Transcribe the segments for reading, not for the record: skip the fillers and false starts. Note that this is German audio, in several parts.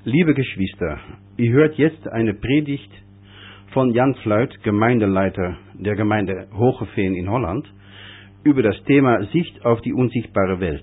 Liebe Geschwister, ihr hört jetzt eine Predigt von Jan Fluit, Gemeindeleiter der Gemeinde Hogeveen in Holland, über das Thema Sicht auf die unsichtbare Welt.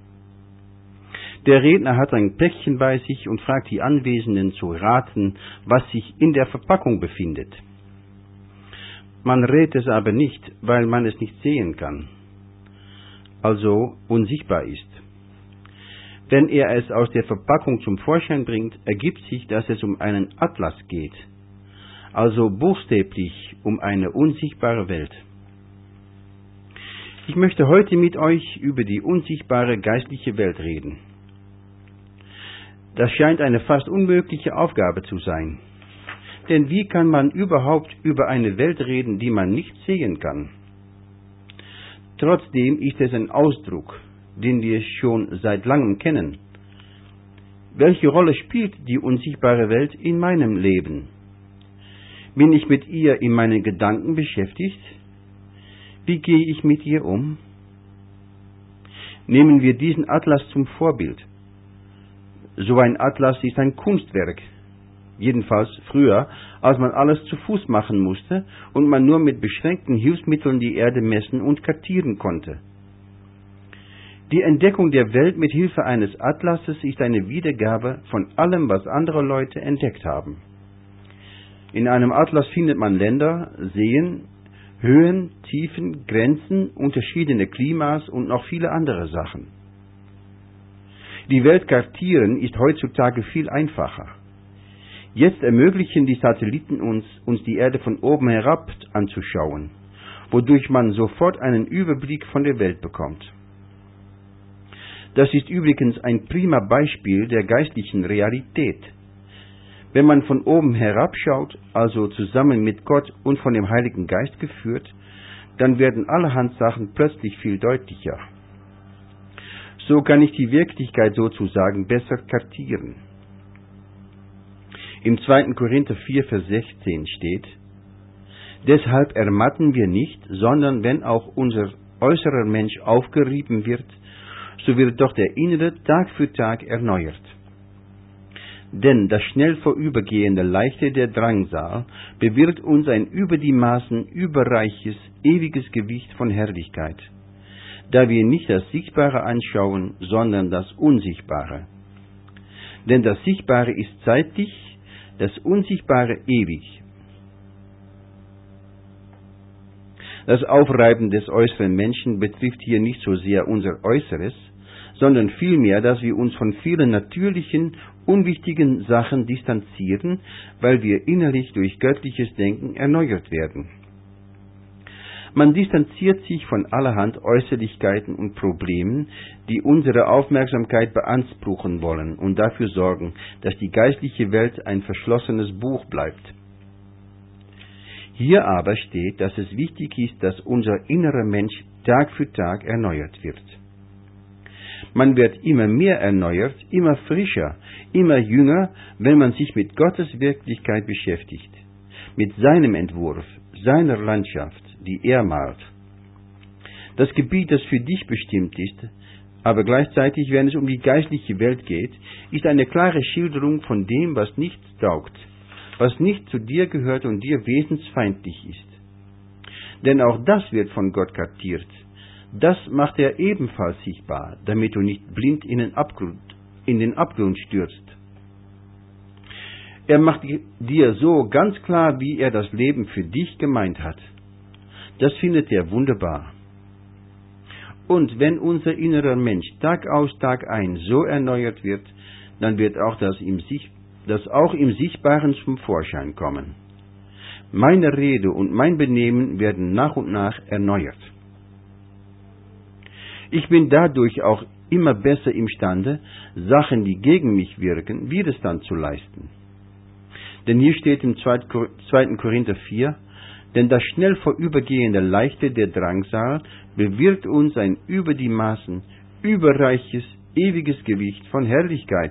Der Redner hat ein Päckchen bei sich und fragt die Anwesenden zu raten, was sich in der Verpackung befindet. Man rät es aber nicht, weil man es nicht sehen kann, also unsichtbar ist. Wenn er es aus der Verpackung zum Vorschein bringt, ergibt sich, dass es um einen Atlas geht, also buchstäblich um eine unsichtbare Welt. Ich möchte heute mit euch über die unsichtbare geistliche Welt reden. Das scheint eine fast unmögliche Aufgabe zu sein. Denn wie kann man überhaupt über eine Welt reden, die man nicht sehen kann? Trotzdem ist es ein Ausdruck, den wir schon seit langem kennen. Welche Rolle spielt die unsichtbare Welt in meinem Leben? Bin ich mit ihr in meinen Gedanken beschäftigt? Wie gehe ich mit ihr um? Nehmen wir diesen Atlas zum Vorbild. So ein Atlas ist ein Kunstwerk, jedenfalls früher, als man alles zu Fuß machen musste und man nur mit beschränkten Hilfsmitteln die Erde messen und kartieren konnte. Die Entdeckung der Welt mit Hilfe eines Atlases ist eine Wiedergabe von allem, was andere Leute entdeckt haben. In einem Atlas findet man Länder, Seen, Höhen, Tiefen, Grenzen, unterschiedliche Klimas und noch viele andere Sachen. Die Welt kartieren ist heutzutage viel einfacher. Jetzt ermöglichen die Satelliten uns die Erde von oben herab anzuschauen, wodurch man sofort einen Überblick von der Welt bekommt. Das ist übrigens ein prima Beispiel der geistlichen Realität. Wenn man von oben herabschaut, also zusammen mit Gott und von dem Heiligen Geist geführt, dann werden allerhand Sachen plötzlich viel deutlicher. So kann ich die Wirklichkeit sozusagen besser kartieren. Im 2. Korinther 4, Vers 16 steht: Deshalb ermatten wir nicht, sondern wenn auch unser äußerer Mensch aufgerieben wird, so wird doch der innere Tag für Tag erneuert. Denn das schnell vorübergehende Leichte der Drangsal bewirkt uns ein über die Maßen überreiches, ewiges Gewicht von Herrlichkeit, da wir nicht das Sichtbare anschauen, sondern das Unsichtbare. Denn das Sichtbare ist zeitlich, das Unsichtbare ewig. Das Aufreiben des äußeren Menschen betrifft hier nicht so sehr unser Äußeres, sondern vielmehr, dass wir uns von vielen natürlichen, unwichtigen Sachen distanzieren, weil wir innerlich durch göttliches Denken erneuert werden. Man distanziert sich von allerhand Äußerlichkeiten und Problemen, die unsere Aufmerksamkeit beanspruchen wollen und dafür sorgen, dass die geistliche Welt ein verschlossenes Buch bleibt. Hier aber steht, dass es wichtig ist, dass unser innerer Mensch Tag für Tag erneuert wird. Man wird immer mehr erneuert, immer frischer, immer jünger, wenn man sich mit Gottes Wirklichkeit beschäftigt, mit seinem Entwurf, seiner Landschaft, die er malt. Das Gebiet, das für dich bestimmt ist, aber gleichzeitig, wenn es um die geistliche Welt geht, ist eine klare Schilderung von dem, was nichts taugt, was nicht zu dir gehört und dir wesensfeindlich ist. Denn auch das wird von Gott kartiert. Das macht er ebenfalls sichtbar, damit du nicht blind in den Abgrund stürzt. Er macht dir so ganz klar, wie er das Leben für dich gemeint hat. Das findet er wunderbar. Und wenn unser innerer Mensch Tag aus Tag ein so erneuert wird, dann wird auch das auch im Sichtbaren zum Vorschein kommen. Meine Rede und mein Benehmen werden nach und nach erneuert. Ich bin dadurch auch immer besser imstande, Sachen, die gegen mich wirken, Widerstand zu leisten. Denn hier steht im 2. Korinther 4, denn das schnell vorübergehende Leichte der Drangsal bewirkt uns ein über die Maßen überreiches, ewiges Gewicht von Herrlichkeit.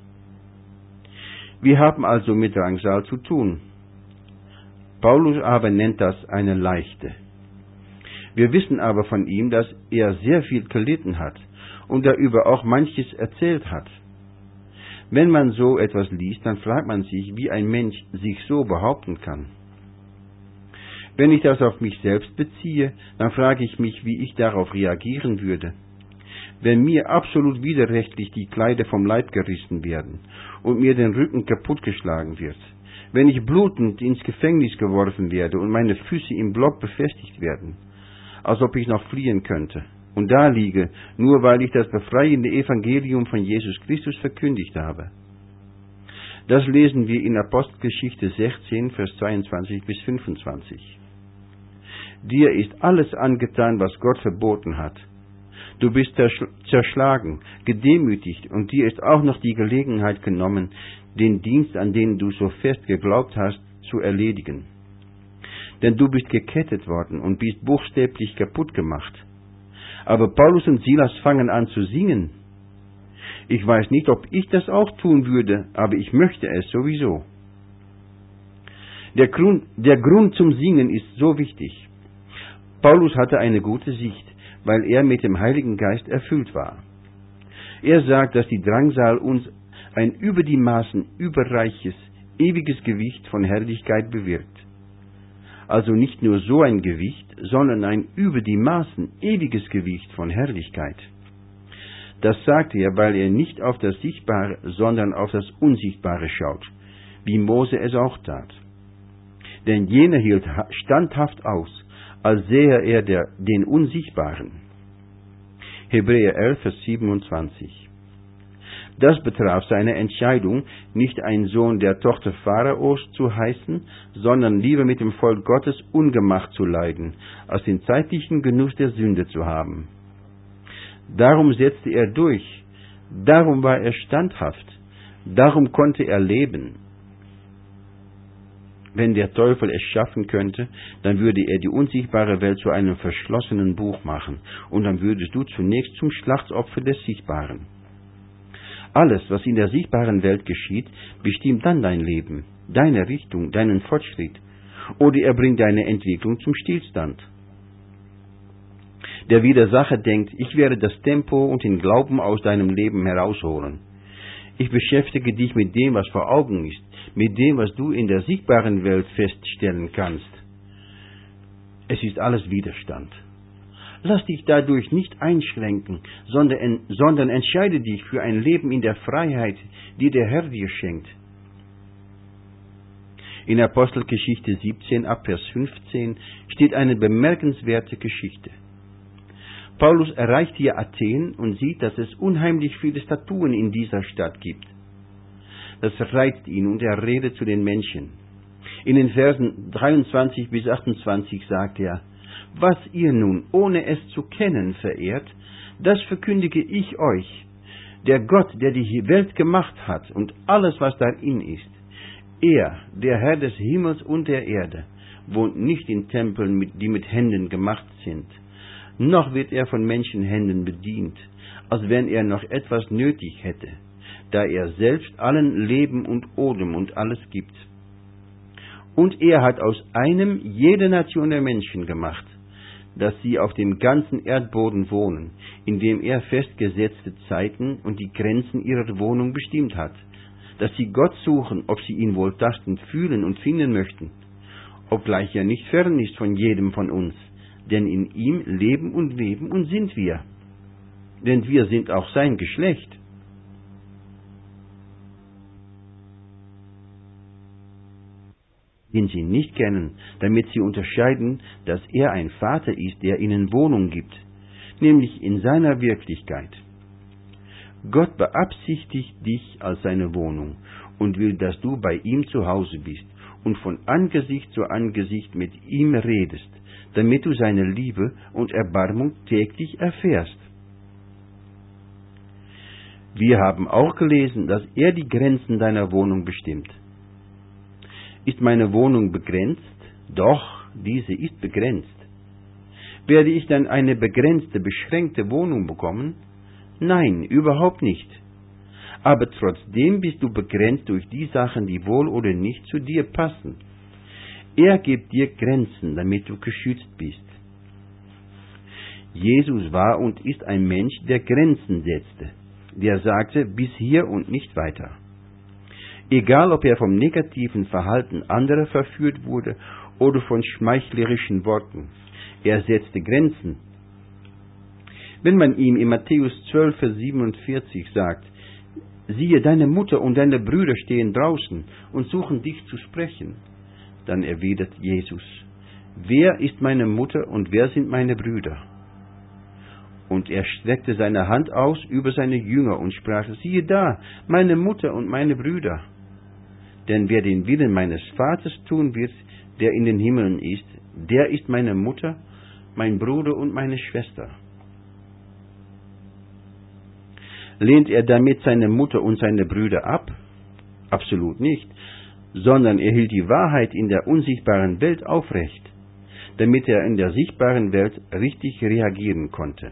Wir haben also mit Drangsal zu tun. Paulus aber nennt das eine leichte. Wir wissen aber von ihm, dass er sehr viel gelitten hat und darüber auch manches erzählt hat. Wenn man so etwas liest, dann fragt man sich, wie ein Mensch sich so behaupten kann. Wenn ich das auf mich selbst beziehe, dann frage ich mich, wie ich darauf reagieren würde. Wenn mir absolut widerrechtlich die Kleider vom Leib gerissen werden und mir den Rücken kaputtgeschlagen wird, wenn ich blutend ins Gefängnis geworfen werde und meine Füße im Block befestigt werden, als ob ich noch fliehen könnte, und da liege, nur weil ich das befreiende Evangelium von Jesus Christus verkündigt habe. Das lesen wir in Apostelgeschichte 16, Vers 22 bis 25. Dir ist alles angetan, was Gott verboten hat. Du bist zerschlagen, gedemütigt, und dir ist auch noch die Gelegenheit genommen, den Dienst, an den du so fest geglaubt hast, zu erledigen. Denn du bist gekettet worden und bist buchstäblich kaputt gemacht. Aber Paulus und Silas fangen an zu singen. Ich weiß nicht, ob ich das auch tun würde, aber ich möchte es sowieso. Der Grund zum Singen ist so wichtig. Paulus hatte eine gute Sicht, weil er mit dem Heiligen Geist erfüllt war. Er sagt, dass die Drangsal uns ein über die Maßen überreiches, ewiges Gewicht von Herrlichkeit bewirkt. Also nicht nur so ein Gewicht, sondern ein über die Maßen ewiges Gewicht von Herrlichkeit. Das sagt er, weil er nicht auf das Sichtbare, sondern auf das Unsichtbare schaut, wie Mose es auch tat. Denn jener hielt standhaft aus, als sähe er den Unsichtbaren. Hebräer 11, Vers 27. Das betraf seine Entscheidung, nicht ein Sohn der Tochter Pharaos zu heißen, sondern lieber mit dem Volk Gottes Ungemach zu leiden, als den zeitlichen Genuss der Sünde zu haben. Darum setzte er durch, darum war er standhaft, darum konnte er leben. Wenn der Teufel es schaffen könnte, dann würde er die unsichtbare Welt zu einem verschlossenen Buch machen, und dann würdest du zunächst zum Schlachtopfer des Sichtbaren. Alles, was in der sichtbaren Welt geschieht, bestimmt dann dein Leben, deine Richtung, deinen Fortschritt, oder er bringt deine Entwicklung zum Stillstand. Der Widersacher denkt, ich werde das Tempo und den Glauben aus deinem Leben herausholen. Ich beschäftige dich mit dem, was vor Augen ist, mit dem, was du in der sichtbaren Welt feststellen kannst. Es ist alles Widerstand. Lass dich dadurch nicht einschränken, sondern entscheide dich für ein Leben in der Freiheit, die der Herr dir schenkt. In Apostelgeschichte 17, ab Vers 15 steht eine bemerkenswerte Geschichte. Paulus erreicht hier Athen und sieht, dass es unheimlich viele Statuen in dieser Stadt gibt. Das reizt ihn und er redet zu den Menschen. In den Versen 23 bis 28 sagt er: Was ihr nun, ohne es zu kennen, verehrt, das verkündige ich euch. Der Gott, der die Welt gemacht hat und alles, was darin ist, er, der Herr des Himmels und der Erde, wohnt nicht in Tempeln, die mit Händen gemacht sind, noch wird er von Menschenhänden bedient, als wenn er noch etwas nötig hätte, da er selbst allen Leben und Odem und alles gibt. Und er hat aus einem jede Nation der Menschen gemacht, dass sie auf dem ganzen Erdboden wohnen, indem er festgesetzte Zeiten und die Grenzen ihrer Wohnung bestimmt hat, dass sie Gott suchen, ob sie ihn wohl tastend fühlen und finden möchten, obgleich er nicht fern ist von jedem von uns, denn in ihm leben und weben und sind wir, denn wir sind auch sein Geschlecht. Den sie nicht kennen, damit sie unterscheiden, dass er ein Vater ist, der ihnen Wohnung gibt, nämlich in seiner Wirklichkeit. Gott beabsichtigt dich als seine Wohnung und will, dass du bei ihm zu Hause bist und von Angesicht zu Angesicht mit ihm redest, damit du seine Liebe und Erbarmung täglich erfährst. Wir haben auch gelesen, dass er die Grenzen deiner Wohnung bestimmt. Ist meine Wohnung begrenzt? Doch, diese ist begrenzt. Werde ich dann eine begrenzte, beschränkte Wohnung bekommen? Nein, überhaupt nicht. Aber trotzdem bist du begrenzt durch die Sachen, die wohl oder nicht zu dir passen. Er gibt dir Grenzen, damit du geschützt bist. Jesus war und ist ein Mensch, der Grenzen setzte. Der sagte, bis hier und nicht weiter. egal ob er vom negativen Verhalten anderer verführt wurde oder von schmeichlerischen Worten. Er setzte Grenzen. Wenn man ihm in Matthäus 12, Vers 47 sagt, siehe, deine Mutter und deine Brüder stehen draußen und suchen dich zu sprechen, dann erwidert Jesus, wer ist meine Mutter und wer sind meine Brüder? Und er streckte seine Hand aus über seine Jünger und sprach, siehe da, meine Mutter und meine Brüder. Denn wer den Willen meines Vaters tun wird, der in den Himmeln ist, der ist meine Mutter, mein Bruder und meine Schwester. Lehnt er damit seine Mutter und seine Brüder ab? Absolut nicht, sondern er hielt die Wahrheit in der unsichtbaren Welt aufrecht, damit er in der sichtbaren Welt richtig reagieren konnte.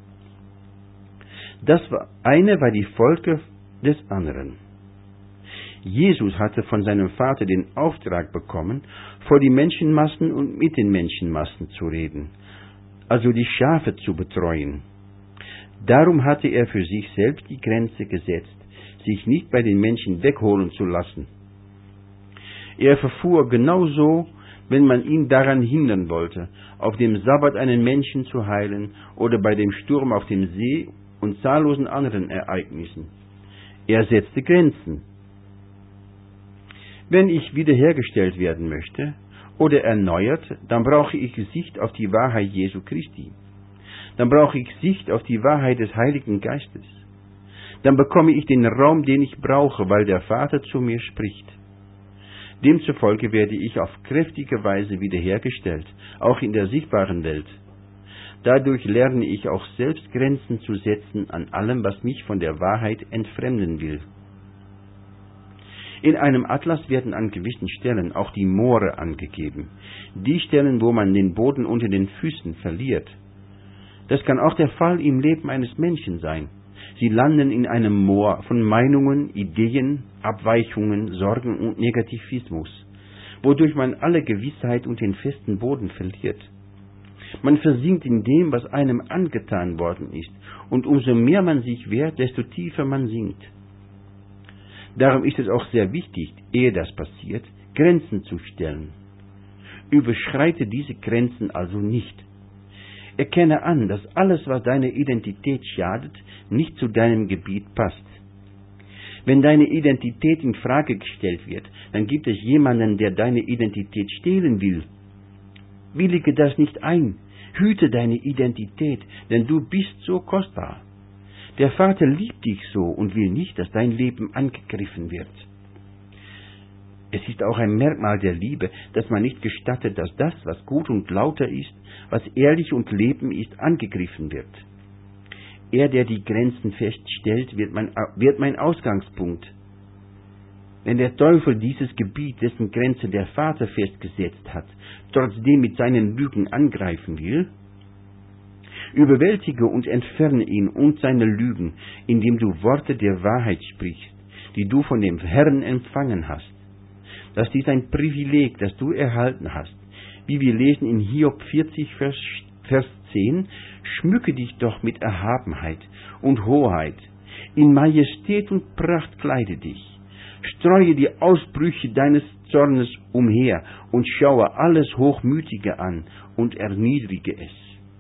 Das eine war die Folge des anderen. Jesus hatte von seinem Vater den Auftrag bekommen, vor die Menschenmassen und mit den Menschenmassen zu reden, also die Schafe zu betreuen. Darum hatte er für sich selbst die Grenze gesetzt, sich nicht bei den Menschen wegholen zu lassen. Er verfuhr genauso, wenn man ihn daran hindern wollte, auf dem Sabbat einen Menschen zu heilen oder bei dem Sturm auf dem See und zahllosen anderen Ereignissen. Er setzte Grenzen. Wenn ich wiederhergestellt werden möchte oder erneuert, dann brauche ich Sicht auf die Wahrheit Jesu Christi. Dann brauche ich Sicht auf die Wahrheit des Heiligen Geistes. Dann bekomme ich den Raum, den ich brauche, weil der Vater zu mir spricht. Demzufolge werde ich auf kräftige Weise wiederhergestellt, auch in der sichtbaren Welt. Dadurch lerne ich auch selbst Grenzen zu setzen an allem, was mich von der Wahrheit entfremden will. In einem Atlas werden an gewissen Stellen auch die Moore angegeben, die Stellen, wo man den Boden unter den Füßen verliert. Das kann auch der Fall im Leben eines Menschen sein. Sie landen in einem Moor von Meinungen, Ideen, Abweichungen, Sorgen und Negativismus, wodurch man alle Gewissheit und den festen Boden verliert. Man versinkt in dem, was einem angetan worden ist, und umso mehr man sich wehrt, desto tiefer man sinkt. Darum ist es auch sehr wichtig, ehe das passiert, Grenzen zu stellen. Überschreite diese Grenzen also nicht. Erkenne an, dass alles, was deine Identität schadet, nicht zu deinem Gebiet passt. Wenn deine Identität in Frage gestellt wird, dann gibt es jemanden, der deine Identität stehlen will. Willige das nicht ein. Hüte deine Identität, denn du bist so kostbar. Der Vater liebt dich so und will nicht, dass dein Leben angegriffen wird. Es ist auch ein Merkmal der Liebe, dass man nicht gestattet, dass das, was gut und lauter ist, was ehrlich und Leben ist, angegriffen wird. Er, der die Grenzen feststellt, wird mein Ausgangspunkt. Wenn der Teufel dieses Gebiet, dessen Grenze der Vater festgesetzt hat, trotzdem mit seinen Lügen angreifen will, überwältige und entferne ihn und seine Lügen, indem du Worte der Wahrheit sprichst, die du von dem Herrn empfangen hast. Das ist ein Privileg, das du erhalten hast. Wie wir lesen in Hiob 40, Vers 10, schmücke dich doch mit Erhabenheit und Hoheit, in Majestät und Pracht kleide dich. Streue die Ausbrüche deines Zornes umher und schaue alles Hochmütige an und erniedrige es.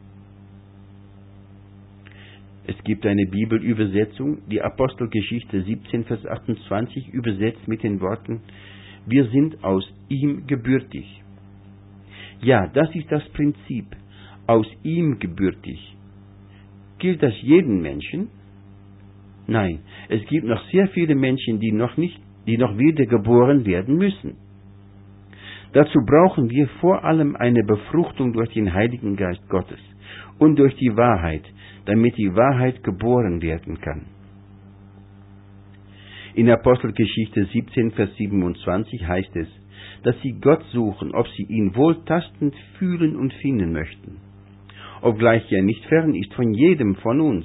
Es gibt eine Bibelübersetzung, die Apostelgeschichte 17, Vers 28, übersetzt mit den Worten, wir sind aus ihm gebürtig. Ja, das ist das Prinzip, aus ihm gebürtig. Gilt das jedem Menschen? Nein, es gibt noch sehr viele Menschen, die noch wiedergeboren werden müssen. Dazu brauchen wir vor allem eine Befruchtung durch den Heiligen Geist Gottes und durch die Wahrheit, damit die Wahrheit geboren werden kann. In Apostelgeschichte 17, Vers 27 heißt es, dass sie Gott suchen, ob sie ihn wohltastend fühlen und finden möchten, obgleich er nicht fern ist von jedem von uns.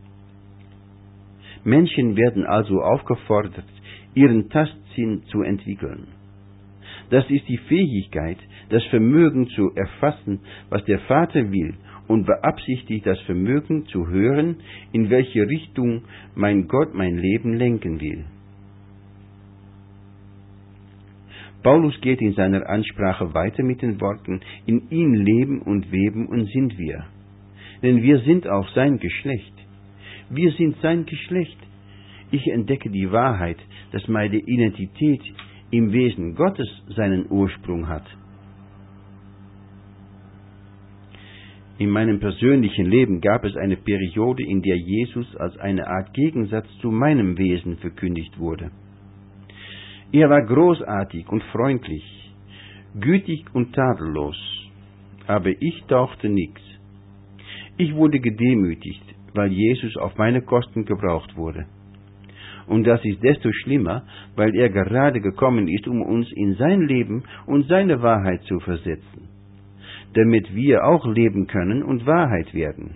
Menschen werden also aufgefordert, ihren Tastsinn zu entwickeln. Das ist die Fähigkeit, das Vermögen zu erfassen, was der Vater will, und beabsichtigt das Vermögen zu hören, in welche Richtung mein Gott mein Leben lenken will. Paulus geht in seiner Ansprache weiter mit den Worten, in ihm leben und weben und sind wir. Denn wir sind auch sein Geschlecht. Wir sind sein Geschlecht. Ich entdecke die Wahrheit, dass meine Identität im Wesen Gottes seinen Ursprung hat. In meinem persönlichen Leben gab es eine Periode, in der Jesus als eine Art Gegensatz zu meinem Wesen verkündigt wurde. Er war großartig und freundlich, gütig und tadellos, aber ich tauchte nichts. Ich wurde gedemütigt, weil Jesus auf meine Kosten gebraucht wurde. Und das ist desto schlimmer, weil er gerade gekommen ist, um uns in sein Leben und seine Wahrheit zu versetzen, damit wir auch leben können und Wahrheit werden.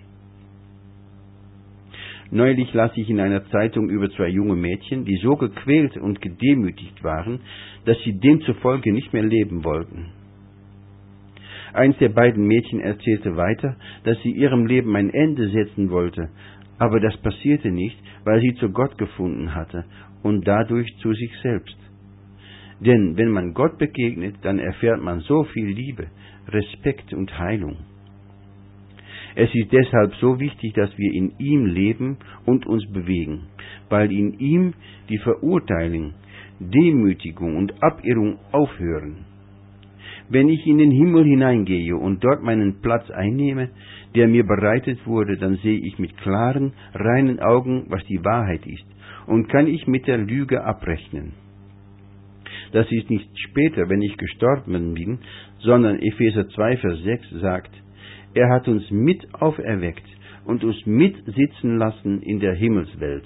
Neulich las ich in einer Zeitung über 2 junge Mädchen, die so gequält und gedemütigt waren, dass sie demzufolge nicht mehr leben wollten. Eins der beiden Mädchen erzählte weiter, dass sie ihrem Leben ein Ende setzen wollte, aber das passierte nicht, weil sie zu Gott gefunden hatte und dadurch zu sich selbst. Denn wenn man Gott begegnet, dann erfährt man so viel Liebe, Respekt und Heilung. Es ist deshalb so wichtig, dass wir in ihm leben und uns bewegen, weil in ihm die Verurteilung, Demütigung und Abirrung aufhören. Wenn ich in den Himmel hineingehe und dort meinen Platz einnehme, der mir bereitet wurde, dann sehe ich mit klaren, reinen Augen, was die Wahrheit ist, und kann ich mit der Lüge abrechnen. Das ist nicht später, wenn ich gestorben bin, sondern Epheser 2, Vers 6 sagt, er hat uns mit auferweckt und uns mitsitzen lassen in der Himmelswelt.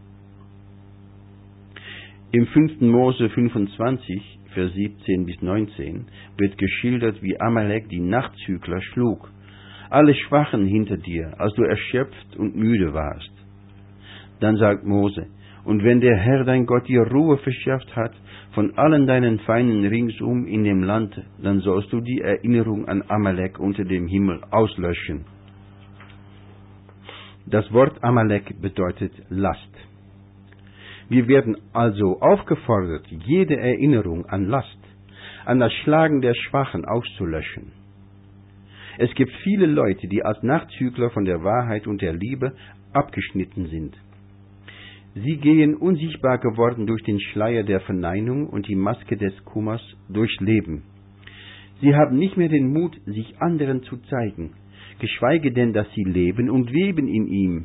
Im 5. Mose 25, Vers 17 bis 19 wird geschildert, wie Amalek die Nachtzügler schlug, alle Schwachen hinter dir, als du erschöpft und müde warst. Dann sagt Mose, und wenn der Herr dein Gott dir Ruhe verschafft hat von allen deinen Feinden ringsum in dem Land, dann sollst du die Erinnerung an Amalek unter dem Himmel auslöschen. Das Wort Amalek bedeutet Last. Wir werden also aufgefordert, jede Erinnerung an Last, an das Schlagen der Schwachen auszulöschen. Es gibt viele Leute, die als Nachzügler von der Wahrheit und der Liebe abgeschnitten sind. Sie gehen unsichtbar geworden durch den Schleier der Verneinung und die Maske des Kummers durchs Leben. Sie haben nicht mehr den Mut, sich anderen zu zeigen, geschweige denn, dass sie leben und weben in ihm.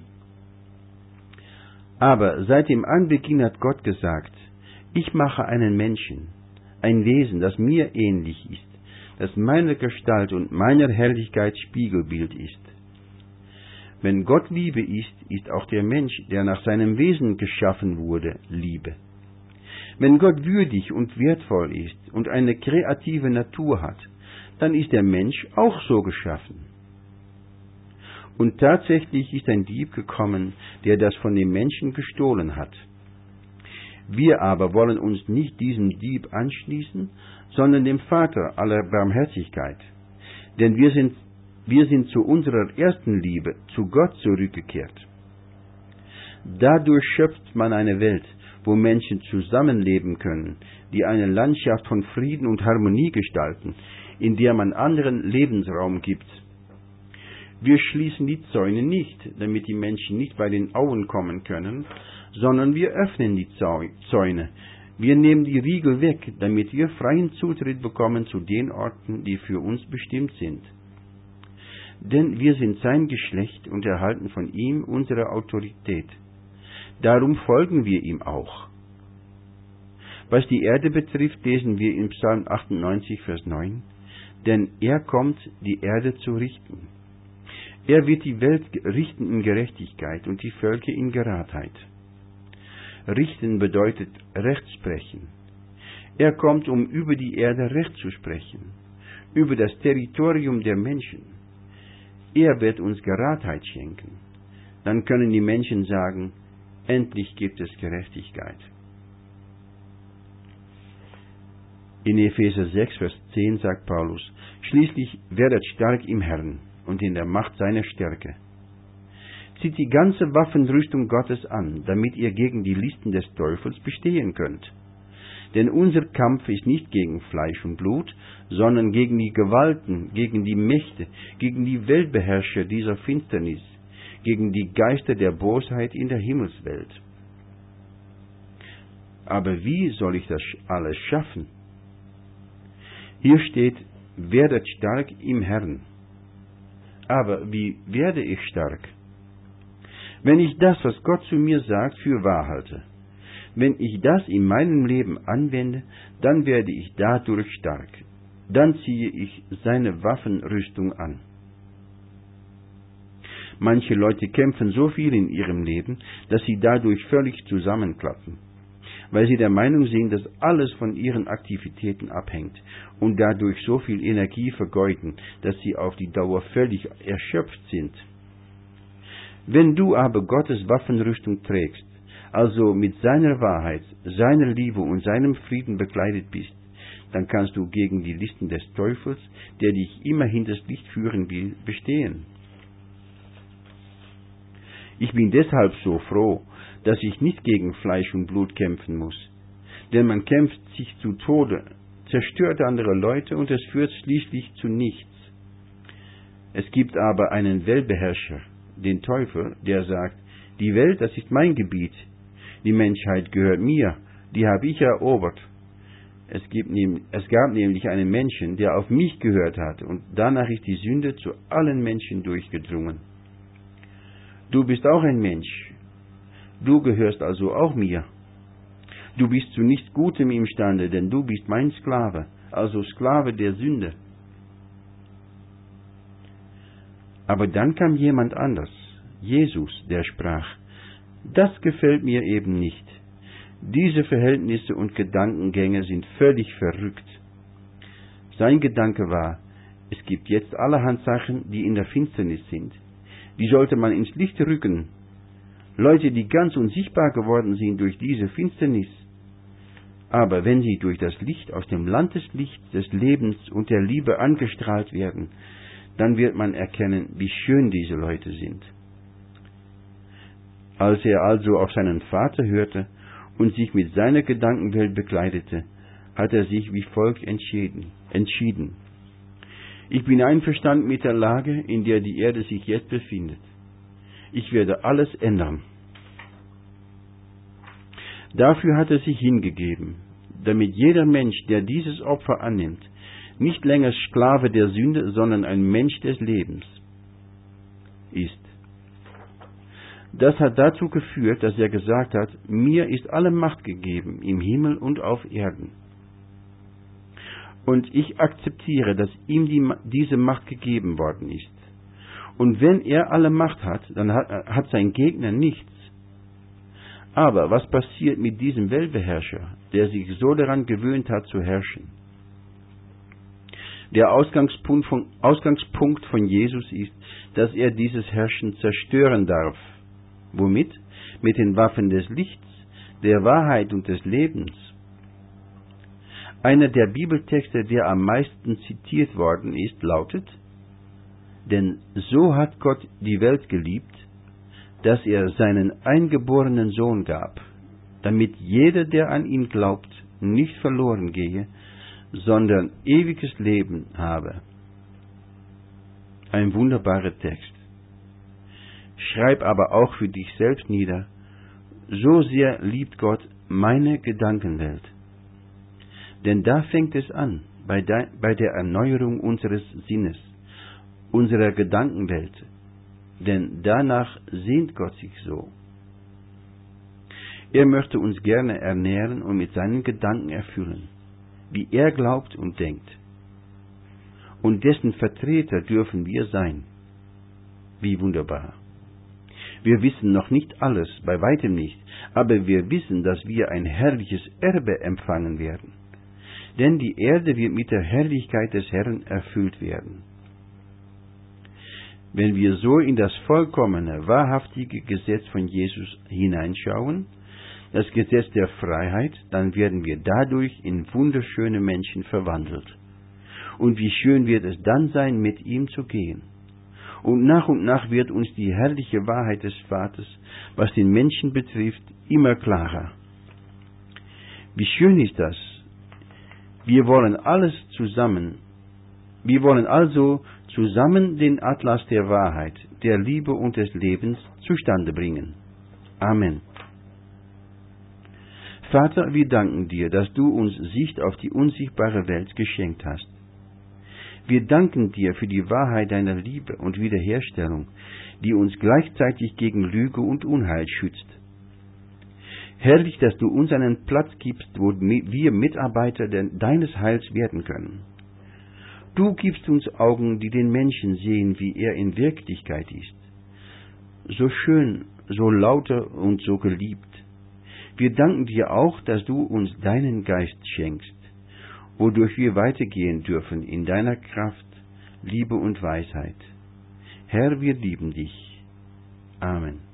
Aber seit dem Anbeginn hat Gott gesagt, ich mache einen Menschen, ein Wesen, das mir ähnlich ist, das meiner Gestalt und meiner Herrlichkeit Spiegelbild ist. Wenn Gott Liebe ist, ist auch der Mensch, der nach seinem Wesen geschaffen wurde, Liebe. Wenn Gott würdig und wertvoll ist und eine kreative Natur hat, dann ist der Mensch auch so geschaffen. Und tatsächlich ist ein Dieb gekommen, der das von dem Menschen gestohlen hat. Wir aber wollen uns nicht diesem Dieb anschließen, sondern dem Vater aller Barmherzigkeit. Denn wir sind zu unserer ersten Liebe, zu Gott zurückgekehrt. Dadurch schöpft man eine Welt, wo Menschen zusammenleben können, die eine Landschaft von Frieden und Harmonie gestalten, in der man anderen Lebensraum gibt. Wir schließen die Zäune nicht, damit die Menschen nicht bei den Auen kommen können, sondern wir öffnen die Zäune. Wir nehmen die Riegel weg, damit wir freien Zutritt bekommen zu den Orten, die für uns bestimmt sind. Denn wir sind sein Geschlecht und erhalten von ihm unsere Autorität. Darum folgen wir ihm auch. Was die Erde betrifft, lesen wir in Psalm 98, Vers 9, denn er kommt, die Erde zu richten. Er wird die Welt richten in Gerechtigkeit und die Völker in Geradheit. Richten bedeutet Recht sprechen. Er kommt, um über die Erde Recht zu sprechen, über das Territorium der Menschen. Er wird uns Geradheit schenken. Dann können die Menschen sagen, endlich gibt es Gerechtigkeit. In Epheser 6, Vers 10 sagt Paulus, schließlich werdet stark im Herrn und in der Macht seiner Stärke. Zieht die ganze Waffenrüstung Gottes an, damit ihr gegen die Listen des Teufels bestehen könnt. Denn unser Kampf ist nicht gegen Fleisch und Blut, sondern gegen die Gewalten, gegen die Mächte, gegen die Weltbeherrscher dieser Finsternis, gegen die Geister der Bosheit in der Himmelswelt. Aber wie soll ich das alles schaffen? Hier steht, werdet stark im Herrn. Aber wie werde ich stark? Wenn ich das, was Gott zu mir sagt, für wahr halte, wenn ich das in meinem Leben anwende, dann werde ich dadurch stark. Dann ziehe ich seine Waffenrüstung an. Manche Leute kämpfen so viel in ihrem Leben, dass sie dadurch völlig zusammenklappen, weil sie der Meinung sind, dass alles von ihren Aktivitäten abhängt und dadurch so viel Energie vergeuden, dass sie auf die Dauer völlig erschöpft sind. Wenn du aber Gottes Waffenrüstung trägst, also mit seiner Wahrheit, seiner Liebe und seinem Frieden bekleidet bist, dann kannst du gegen die Listen des Teufels, der dich immer hinters Licht führen will, bestehen. Ich bin deshalb so froh, dass ich nicht gegen Fleisch und Blut kämpfen muss, denn man kämpft sich zu Tode, zerstört andere Leute und es führt schließlich zu nichts. Es gibt aber einen Weltbeherrscher, den Teufel, der sagt, die Welt, das ist mein Gebiet, die Menschheit gehört mir, die habe ich erobert. Es gab nämlich einen Menschen, der auf mich gehört hat, und danach ist die Sünde zu allen Menschen durchgedrungen. Du bist auch ein Mensch, du gehörst also auch mir. Du bist zu nichts Gutem imstande, denn du bist mein Sklave, also Sklave der Sünde. Aber dann kam jemand anders, Jesus, der sprach, das gefällt mir eben nicht. Diese Verhältnisse und Gedankengänge sind völlig verrückt. Sein Gedanke war, es gibt jetzt allerhand Sachen, die in der Finsternis sind. Die sollte man ins Licht rücken. Leute, die ganz unsichtbar geworden sind durch diese Finsternis. Aber wenn sie durch das Licht aus dem Land des Lichts, des Lebens und der Liebe angestrahlt werden, dann wird man erkennen, wie schön diese Leute sind. Als er also auf seinen Vater hörte und sich mit seiner Gedankenwelt bekleidete, hat er sich wie folgt entschieden. Ich bin einverstanden mit der Lage, in der die Erde sich jetzt befindet. Ich werde alles ändern. Dafür hat er sich hingegeben, damit jeder Mensch, der dieses Opfer annimmt, nicht länger Sklave der Sünde, sondern ein Mensch des Lebens ist. Das hat dazu geführt, dass er gesagt hat, mir ist alle Macht gegeben, im Himmel und auf Erden. Und ich akzeptiere, dass ihm diese Macht gegeben worden ist. Und wenn er alle Macht hat, dann hat sein Gegner nichts. Aber was passiert mit diesem Weltbeherrscher, der sich so daran gewöhnt hat zu herrschen? Der Ausgangspunkt von Jesus ist, dass er dieses Herrschen zerstören darf. Womit? Mit den Waffen des Lichts, der Wahrheit und des Lebens. Einer der Bibeltexte, der am meisten zitiert worden ist, lautet, denn so hat Gott die Welt geliebt, dass er seinen eingeborenen Sohn gab, damit jeder, der an ihn glaubt, nicht verloren gehe, sondern ewiges Leben habe. Ein wunderbarer Text. Schreib aber auch für dich selbst nieder, so sehr liebt Gott meine Gedankenwelt. Denn da fängt es an, bei der Erneuerung unseres Sinnes, unserer Gedankenwelt. Denn danach sehnt Gott sich so. Er möchte uns gerne ernähren und mit seinen Gedanken erfüllen, wie er glaubt und denkt. Und dessen Vertreter dürfen wir sein. Wie wunderbar. Wir wissen noch nicht alles, bei weitem nicht, aber wir wissen, dass wir ein herrliches Erbe empfangen werden. Denn die Erde wird mit der Herrlichkeit des Herrn erfüllt werden. Wenn wir so in das vollkommene, wahrhaftige Gesetz von Jesus hineinschauen, das Gesetz der Freiheit, dann werden wir dadurch in wunderschöne Menschen verwandelt. Und wie schön wird es dann sein, mit ihm zu gehen. Und nach wird uns die herrliche Wahrheit des Vaters, was den Menschen betrifft, immer klarer. Wie schön ist das? Wir wollen also zusammen den Atlas der Wahrheit, der Liebe und des Lebens zustande bringen. Amen. Vater, wir danken dir, dass du uns Sicht auf die unsichtbare Welt geschenkt hast. Wir danken dir für die Wahrheit deiner Liebe und Wiederherstellung, die uns gleichzeitig gegen Lüge und Unheil schützt. Herrlich, dass du uns einen Platz gibst, wo wir Mitarbeiter deines Heils werden können. Du gibst uns Augen, die den Menschen sehen, wie er in Wirklichkeit ist. So schön, so lauter und so geliebt. Wir danken dir auch, dass du uns deinen Geist schenkst, wodurch wir weitergehen dürfen in deiner Kraft, Liebe und Weisheit. Herr, wir lieben dich. Amen.